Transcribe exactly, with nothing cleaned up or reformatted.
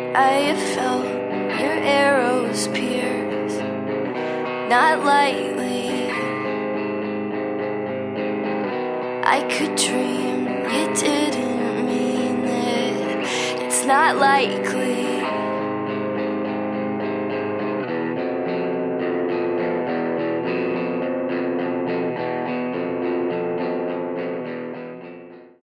I felt your arrows pierce, not lightly. I could dream you didn't mean it. It's not likely.